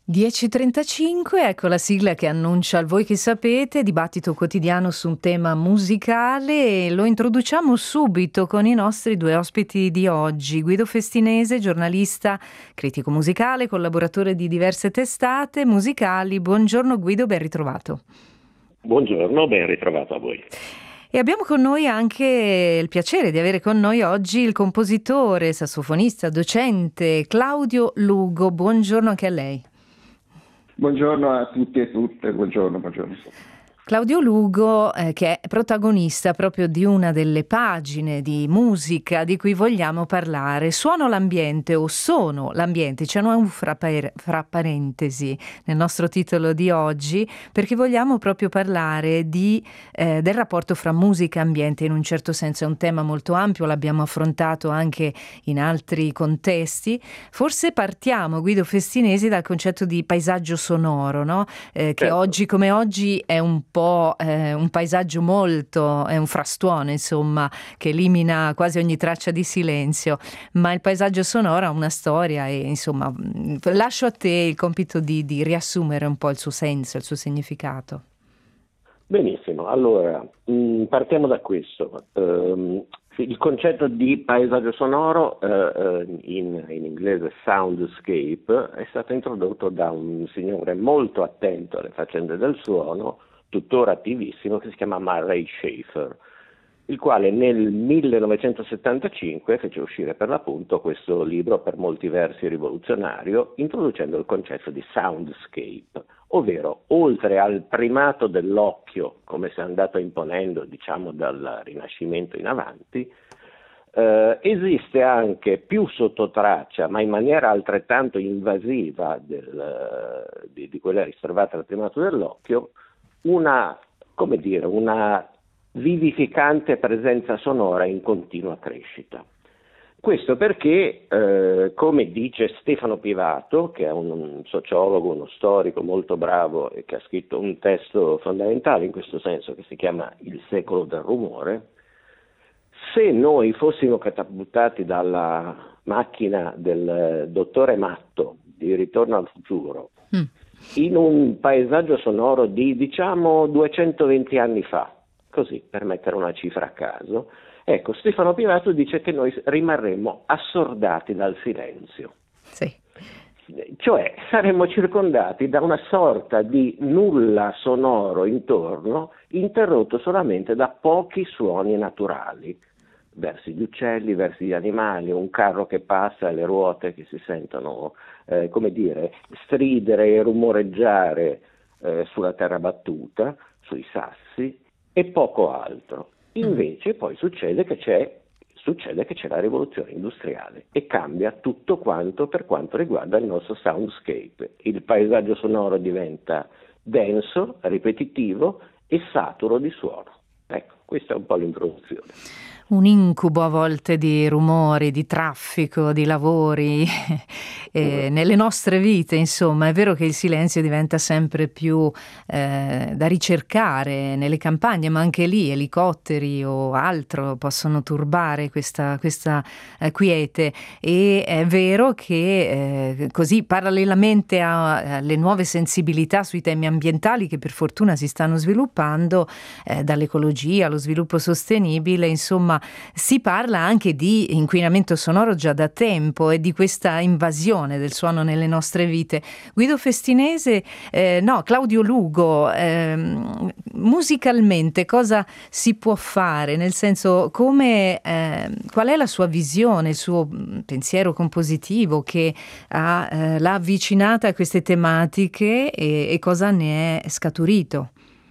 10:35, ecco la sigla che annuncia il Voi che sapete, dibattito quotidiano su un tema musicale, e lo introduciamo subito con i nostri due ospiti di oggi. Guido Festinese, giornalista, critico musicale, collaboratore di diverse testate musicali. Buongiorno Guido, ben ritrovato. Buongiorno, ben ritrovato a voi. E abbiamo con noi anche il piacere di avere con noi oggi il compositore, sassofonista, docente Claudio Lugo. Buongiorno anche a lei. Buongiorno a tutti e tutte, buongiorno. Claudio Lugo, che è protagonista proprio di una delle pagine di musica di cui vogliamo parlare. Suono l'ambiente o sono l'ambiente, c'è un fra parentesi nel nostro titolo di oggi, perché vogliamo proprio parlare del rapporto fra musica e ambiente. In un certo senso è un tema molto ampio, l'abbiamo affrontato anche in altri contesti. Forse partiamo, Guido Festinesi, dal concetto di paesaggio sonoro, no? Che certo. Oggi come oggi è un po' un paesaggio è un frastuono, insomma, che elimina quasi ogni traccia di silenzio, ma il paesaggio sonoro ha una storia e, insomma, lascio a te il compito di riassumere un po' il suo senso, il suo significato. Benissimo, allora partiamo da questo. Il concetto di paesaggio sonoro, in inglese soundscape, è stato introdotto da un signore molto attento alle faccende del suono, tuttora attivissimo, che si chiama Murray Schafer, il quale nel 1975 fece uscire per l'appunto questo libro per molti versi rivoluzionario, introducendo il concetto di soundscape, ovvero oltre al primato dell'occhio, come si è andato imponendo diciamo dal Rinascimento in avanti, esiste anche più sottotraccia, ma in maniera altrettanto invasiva di quella riservata al primato dell'occhio, una vivificante presenza sonora in continua crescita. Questo perché, come dice Stefano Pivato, che è un sociologo, uno storico molto bravo e che ha scritto un testo fondamentale in questo senso che si chiama Il secolo del rumore, se noi fossimo catapultati dalla macchina del dottore Matto di Ritorno al futuro in un paesaggio sonoro di diciamo 220 anni fa, così per mettere una cifra a caso, ecco, Stefano Pivato dice che noi rimarremmo assordati dal silenzio. Sì. Cioè saremmo circondati da una sorta di nulla sonoro intorno, interrotto solamente da pochi suoni naturali, versi gli uccelli, versi gli animali, un carro che passa e le ruote che si sentono, stridere e rumoreggiare sulla terra battuta, sui sassi e poco altro. Invece poi succede che c'è la rivoluzione industriale e cambia tutto quanto per quanto riguarda il nostro soundscape. Il paesaggio sonoro diventa denso, ripetitivo e saturo di suono. Ecco, questa è un po' l'introduzione. Un incubo a volte di rumori, di traffico, di lavori nelle nostre vite, insomma. È vero che il silenzio diventa sempre più da ricercare nelle campagne, ma anche lì elicotteri o altro possono turbare questa quiete, e è vero che così parallelamente alle nuove sensibilità sui temi ambientali che per fortuna si stanno sviluppando, dall'ecologia allo sviluppo sostenibile, insomma, si parla anche di inquinamento sonoro già da tempo e di questa invasione del suono nelle nostre vite. Guido Festinese, Claudio Lugo, musicalmente cosa si può fare? Nel senso, qual è la sua visione, il suo pensiero compositivo che l'ha avvicinata a queste tematiche e cosa ne è scaturito?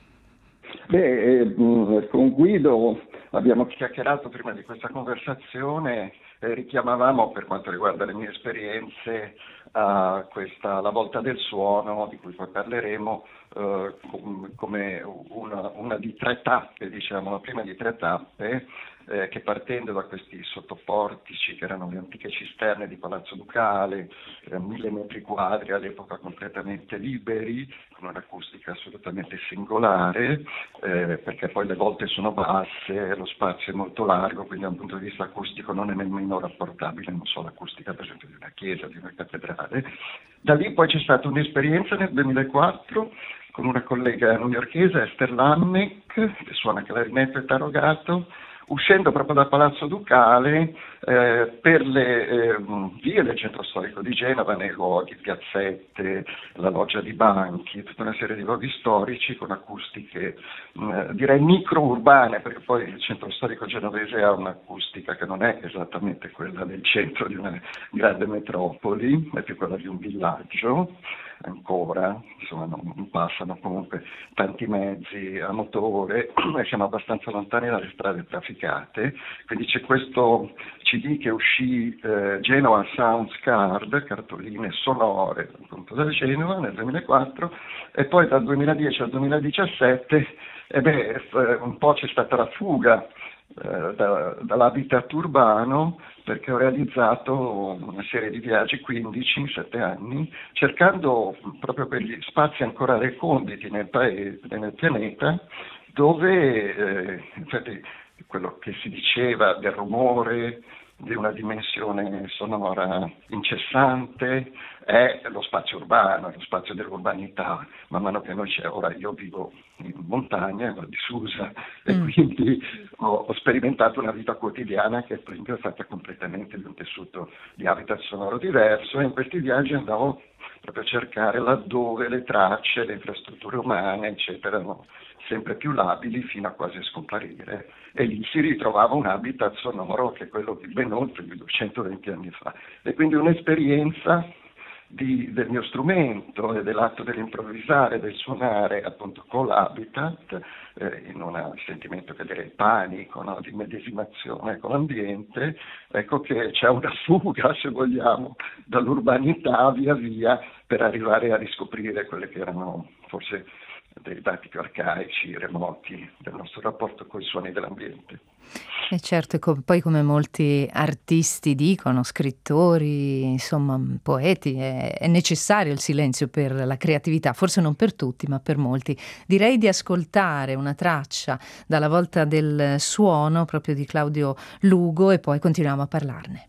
Con Guido abbiamo chiacchierato prima di questa conversazione, richiamavamo per quanto riguarda le mie esperienze a La volta del suono, di cui poi parleremo, come una di tre tappe, diciamo, la prima di tre tappe, che partendo da questi sottoportici, che erano le antiche cisterne di Palazzo Ducale, 1000 metri quadri all'epoca completamente liberi, con un'acustica assolutamente singolare, perché poi le volte sono basse, lo spazio è molto largo, quindi da un punto di vista acustico non è nemmeno rapportabile, non so, l'acustica per esempio di una chiesa, di una cattedrale. Da lì poi c'è stata un'esperienza nel 2004 con una collega newyorkese, Esther Lamneck, che suona clarinetto e tarogato, uscendo proprio dal Palazzo Ducale per le vie del centro storico di Genova, nei luoghi, piazzette, la loggia di banchi, tutta una serie di luoghi storici con acustiche direi micro-urbane, perché poi il centro storico genovese ha un'acustica che non è esattamente quella del centro di una grande metropoli, è più quella di un villaggio ancora, insomma non passano comunque tanti mezzi a motore, noi siamo abbastanza lontani dalle strade trafficate, quindi c'è questo CD che uscì Genoa Sounds Card, cartoline sonore appunto da Genova nel 2004, e poi dal 2010 al 2017 un po' c'è stata la fuga dall'habitat urbano, perché ho realizzato una serie di viaggi, 15 in 7 anni, cercando proprio quegli spazi ancora reconditi nel paese, nel pianeta, dove infatti quello che si diceva del rumore, di una dimensione sonora incessante, è lo spazio urbano, lo spazio dell'urbanità. Man mano che noi ora io vivo in montagna, in Val di Susa, e quindi ho sperimentato una vita quotidiana che per esempio è fatta completamente di un tessuto di habitat sonoro diverso, e in questi viaggi andavo proprio a cercare laddove le tracce, le infrastrutture umane, eccetera, erano sempre più labili fino a quasi scomparire, e lì si ritrovava un habitat sonoro che è quello di ben oltre di 220 anni fa, e quindi un'esperienza del mio strumento e dell'atto dell'improvvisare, del suonare appunto con l'habitat, in un sentimento che direi panico, no? Di medesimazione con l'ambiente. Ecco che c'è una fuga, se vogliamo, dall'urbanità via via, per arrivare a riscoprire quelle che erano forse dei dati più arcaici, remoti del nostro rapporto con i suoni dell'ambiente. E certo, e poi come molti artisti dicono, scrittori, insomma poeti, è necessario il silenzio per la creatività, forse non per tutti, ma per molti. Direi di ascoltare una traccia dalla Volta del Suono, proprio di Claudio Lugo, e poi continuiamo a parlarne.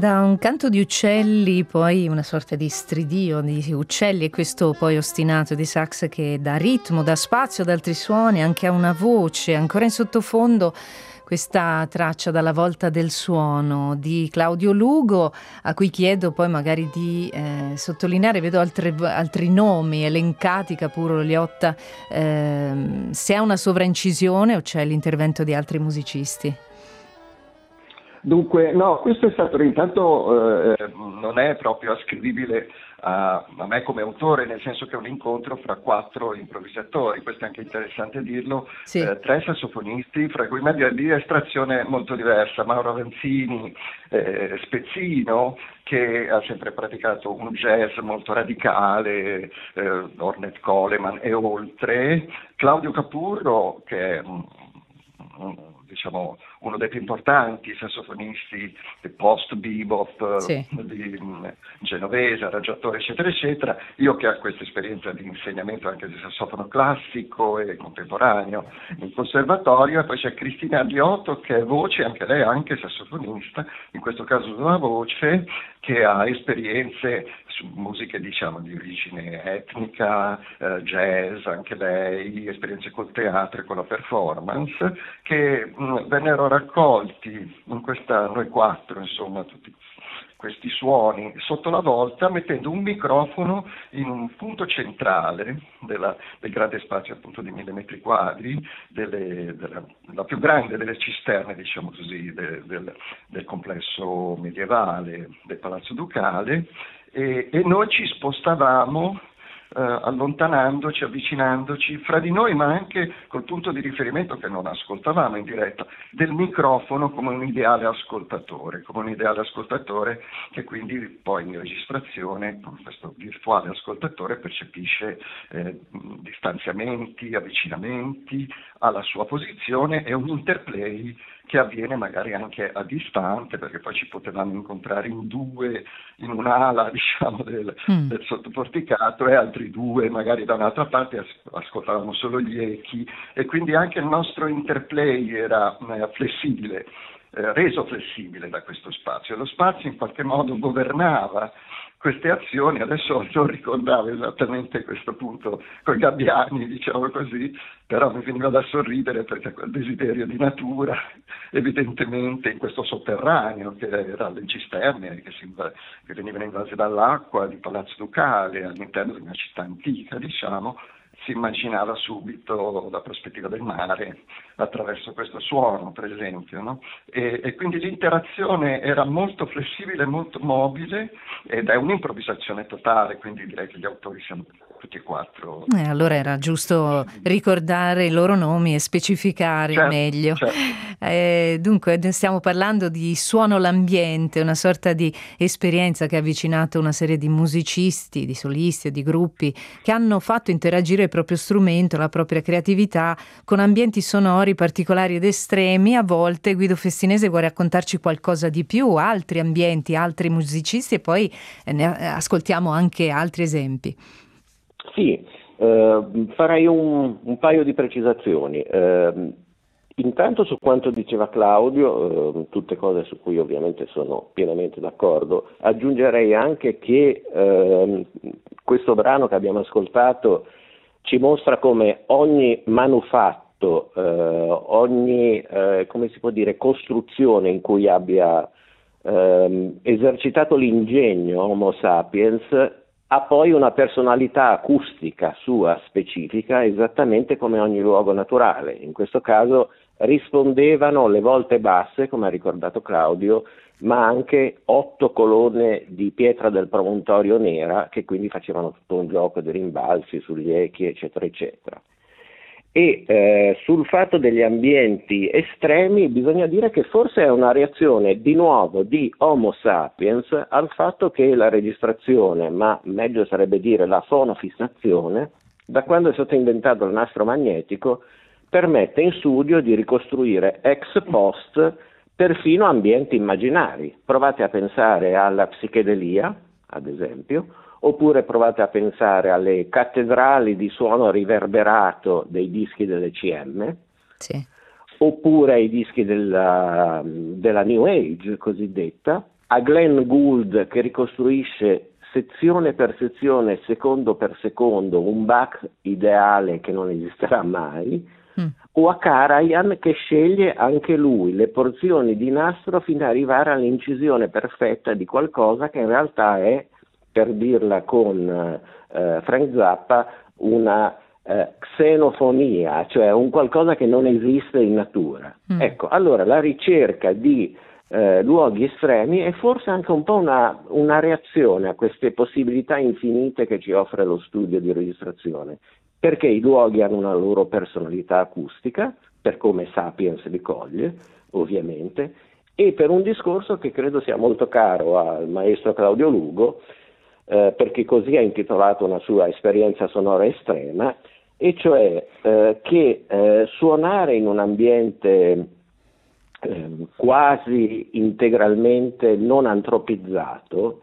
da un canto di uccelli, poi una sorta di stridio di uccelli, e questo poi ostinato di sax che dà ritmo, dà spazio ad altri suoni, anche a una voce, ancora in sottofondo questa traccia dalla volta del suono di Claudio Lugo, a cui chiedo poi magari di sottolineare, vedo altri nomi elencati, Capuro, Liotta, se è una sovraincisione o c'è l'intervento di altri musicisti. Dunque, no, questo è stato intanto non è proprio ascrivibile a me come autore, nel senso che è un incontro fra 4 improvvisatori, questo è anche interessante dirlo, Sì. 3 sassofonisti, fra cui di estrazione molto diversa, Mauro Avanzini, Spezzino, che ha sempre praticato un jazz molto radicale, Ornette Coleman e oltre, Claudio Capurro, che è diciamo uno dei più importanti sassofonisti post-bebop, Sì. di genovese, arrangiatore eccetera eccetera, io che ho questa esperienza di insegnamento anche di sassofono classico e contemporaneo in conservatorio, e poi c'è Cristina Liotto che è voce, anche lei è anche sassofonista, in questo caso una voce che ha esperienze su musiche diciamo di origine etnica, jazz, anche lei, esperienze col teatro e con la performance, che vennero raccolti in questa, noi 4 insomma, tutti questi suoni sotto la volta, mettendo un microfono in un punto centrale del grande spazio appunto di 1000 metri quadri, la più grande delle cisterne, diciamo così, del complesso medievale del Palazzo Ducale, e noi ci spostavamo allontanandoci, avvicinandoci fra di noi, ma anche col punto di riferimento che non ascoltavamo in diretta, del microfono come un ideale ascoltatore che quindi poi in registrazione, con questo virtuale ascoltatore, percepisce distanziamenti, avvicinamenti alla sua posizione e un interplay che avviene magari anche a distante, perché poi ci potevamo incontrare in 2 in un'ala diciamo del sottoporticato e altri 2 magari da un'altra parte, ascoltavamo solo gli echi, e quindi anche il nostro interplay era flessibile, reso flessibile da questo spazio. Lo spazio in qualche modo governava queste azioni, adesso non ricordavo esattamente questo punto con i gabbiani, diciamo così, però mi veniva da sorridere perché quel desiderio di natura, evidentemente in questo sotterraneo che era le cisterne che venivano invase dall'acqua di Palazzo Ducale all'interno di una città antica, diciamo, si immaginava subito la prospettiva del mare attraverso questo suono, per esempio, no? E quindi l'interazione era molto flessibile, molto mobile, ed è un'improvvisazione totale, quindi direi che gli autori siamo tutti e 4. Allora era giusto ricordare i loro nomi e specificare meglio. Certo. Dunque stiamo parlando di Suono l'ambiente, una sorta di esperienza che ha avvicinato una serie di musicisti, di solisti e di gruppi che hanno fatto interagire il proprio strumento, la propria creatività con ambienti sonori particolari ed estremi. A volte Guido Festinese vuole raccontarci qualcosa di più, altri ambienti, altri musicisti, e poi ne ascoltiamo anche altri esempi. Sì, farei un paio di precisazioni. Intanto su quanto diceva Claudio, tutte cose su cui ovviamente sono pienamente d'accordo, aggiungerei anche che questo brano che abbiamo ascoltato ci mostra come ogni manufatto, ogni come si può dire, costruzione in cui abbia esercitato l'ingegno Homo sapiens ha poi una personalità acustica sua specifica, esattamente come ogni luogo naturale. In questo caso rispondevano le volte basse, come ha ricordato Claudio, ma anche 8 colonne di pietra del promontorio nera, che quindi facevano tutto un gioco di rimbalzi sugli echi, eccetera, eccetera. E sul fatto degli ambienti estremi bisogna dire che forse è una reazione di nuovo di Homo sapiens al fatto che la registrazione, ma meglio sarebbe dire la fonofissazione, da quando è stato inventato il nastro magnetico, permette in studio di ricostruire ex post perfino ambienti immaginari. Provate a pensare alla psichedelia, ad esempio, oppure provate a pensare alle cattedrali di suono riverberato dei dischi dell'ECM, sì, oppure ai dischi della New Age cosiddetta, a Glenn Gould che ricostruisce sezione per sezione, secondo per secondo, un Bach ideale che non esisterà mai, o a Karajan che sceglie anche lui le porzioni di nastro fino ad arrivare all'incisione perfetta di qualcosa che in realtà è, per dirla con Frank Zappa, una xenofonia, cioè un qualcosa che non esiste in natura. Ecco, allora la ricerca di luoghi estremi è forse anche un po' una reazione a queste possibilità infinite che ci offre lo studio di registrazione, perché i luoghi hanno una loro personalità acustica, per come Sapiens li coglie, ovviamente, e per un discorso che credo sia molto caro al maestro Claudio Lugo, perché così ha intitolato una sua esperienza sonora estrema, e cioè che suonare in un ambiente quasi integralmente non antropizzato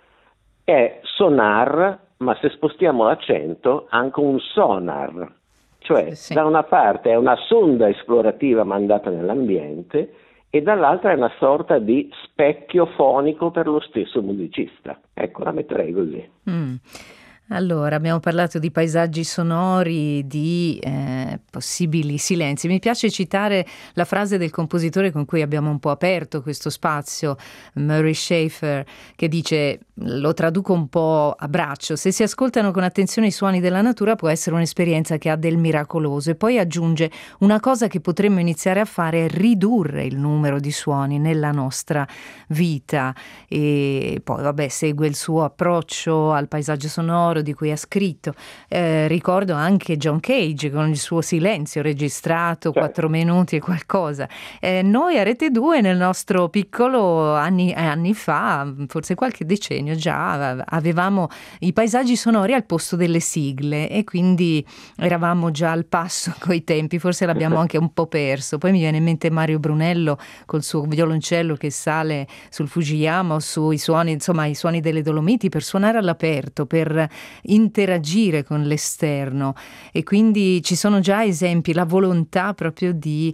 è sonar, ma se spostiamo l'accento anche un sonar, cioè Sì. da una parte è una sonda esplorativa mandata nell'ambiente e dall'altra è una sorta di specchio fonico per lo stesso musicista. Ecco, la metterei così. Allora, abbiamo parlato di paesaggi sonori, di possibili silenzi. Mi piace citare la frase del compositore con cui abbiamo un po' aperto questo spazio, Murray Schafer, che dice, lo traduco un po' a braccio: se si ascoltano con attenzione i suoni della natura può essere un'esperienza che ha del miracoloso. E poi aggiunge, una cosa che potremmo iniziare a fare è ridurre il numero di suoni nella nostra vita. E poi vabbè, segue il suo approccio al paesaggio sonoro di cui ha scritto. Ricordo anche John Cage con il suo Silenzio, registrato 4 minuti e qualcosa. Noi a Rete 2 nel nostro piccolo anni fa, forse qualche decennio già, avevamo i paesaggi sonori al posto delle sigle e quindi eravamo già al passo coi tempi, forse l'abbiamo anche un po' perso. Poi mi viene in mente Mario Brunello col suo violoncello che sale sul Fujiyama o sui suoni, insomma i suoni delle Dolomiti, per suonare all'aperto, per interagire con l'esterno, e quindi ci sono già esempi, la volontà proprio di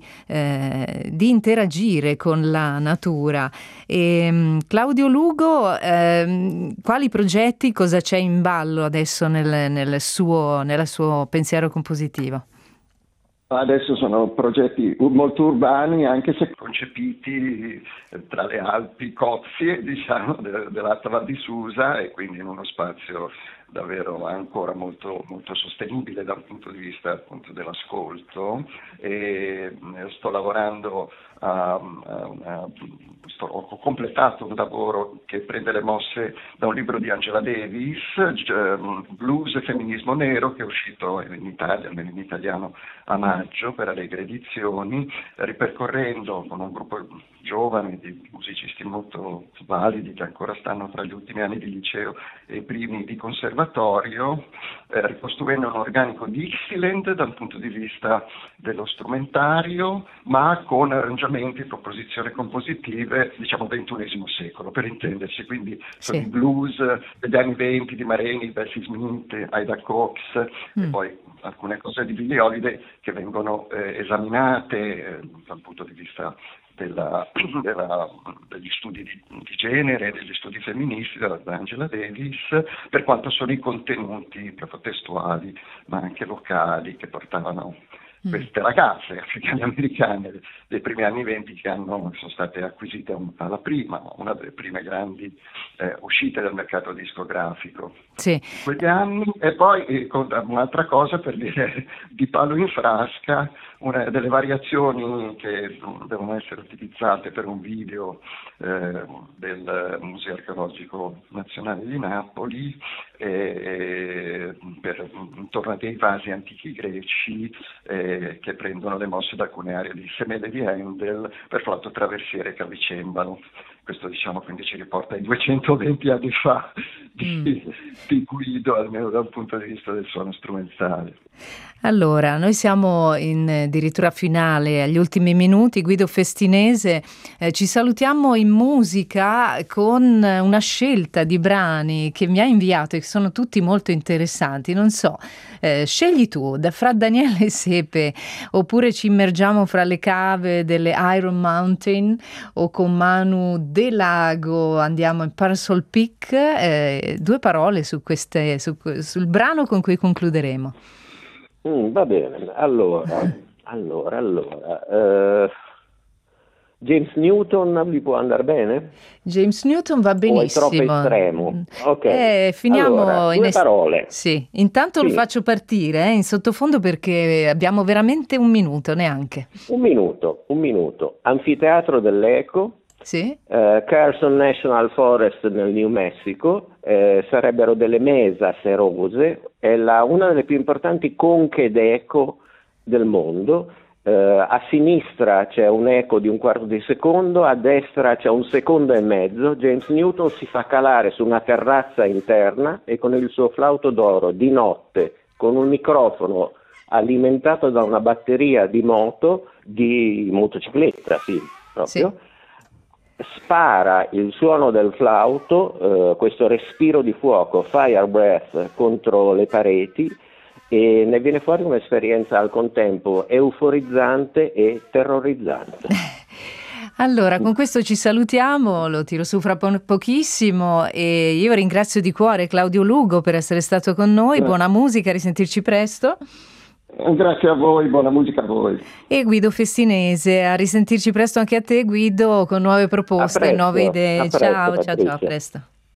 interagire con la natura. Claudio Lugo, quali progetti, cosa c'è in ballo adesso nel suo pensiero compositivo? Adesso sono progetti molto urbani, anche se concepiti tra le Alpi Cozie, diciamo, dell'Alta Val di Susa, e quindi in uno spazio davvero ancora molto, molto sostenibile dal punto di vista appunto dell'ascolto. E sto lavorando ho completato un lavoro che prende le mosse da un libro di Angela Davis, Blues e femminismo nero, che è uscito in Italia, almeno in italiano, a maggio per Allegre Edizioni, ripercorrendo con un gruppo giovane di musicisti molto validi che ancora stanno tra gli ultimi anni di liceo e i primi di conservatorio, ricostruendo un organico di Dixieland dal punto di vista dello strumentario, ma con arrangiamenti e proposizioni compositive, diciamo XXI secolo, per intenderci, quindi sono i blues degli anni 20 di Mareni, Bessie Smith, Ida Cox, e poi alcune cose di Billie Holiday che vengono esaminate dal punto di vista degli studi di genere, degli studi femministi da Angela Davis, per quanto sono i contenuti proprio testuali, ma anche vocali, che portavano queste ragazze africane americane dei primi anni 20 che sono state acquisite una delle prime grandi uscite dal mercato discografico. Sì. Quegli anni. E poi un'altra cosa per dire di palo in frasca, una delle variazioni che devono essere utilizzate per un video del Museo Archeologico Nazionale di Napoli, intorno a dei vasi antichi greci che prendono le mosse da alcune aree di Semele di Handel per flauto traversiere che avvicembano. Questo diciamo quindi ci riporta ai 220 anni fa di Guido, almeno dal punto di vista del suono strumentale. Allora, noi siamo in addirittura finale, agli ultimi minuti. Guido Festinese, ci salutiamo in musica con una scelta di brani che mi ha inviato e che sono tutti molto interessanti. Non so, scegli tu, fra Daniele e Sepe, oppure ci immergiamo fra le cave delle Iron Mountain, o con Manu De Lago andiamo in Parasol Peak. Due parole sul brano con cui concluderemo. Va bene, allora, James Newton vi può andare bene? James Newton va benissimo. O è troppo estremo? Ok, finiamo allora, in due parole. Sì, intanto Sì. lo faccio partire in sottofondo perché abbiamo veramente un minuto neanche. Un minuto. Anfiteatro dell'Eco, Sì? Carson National Forest nel New Mexico, sarebbero delle mesas erose, è una delle più importanti conche d'eco del mondo. A sinistra c'è un eco di un quarto di secondo, a destra c'è un secondo e mezzo. James Newton si fa calare su una terrazza interna e con il suo flauto d'oro di notte, con un microfono alimentato da una batteria di motocicletta, sì, proprio. Sì. Spara il suono del flauto, questo respiro di fuoco, fire breath, contro le pareti, e ne viene fuori un'esperienza al contempo euforizzante e terrorizzante. Allora, con questo ci salutiamo, lo tiro su fra pochissimo e io ringrazio di cuore Claudio Lugo per essere stato con noi. Buona musica, risentirci presto. Grazie a voi, buona musica a voi. E Guido Festinese, a risentirci presto anche a te Guido, con nuove proposte, nuove idee. Ciao, a presto.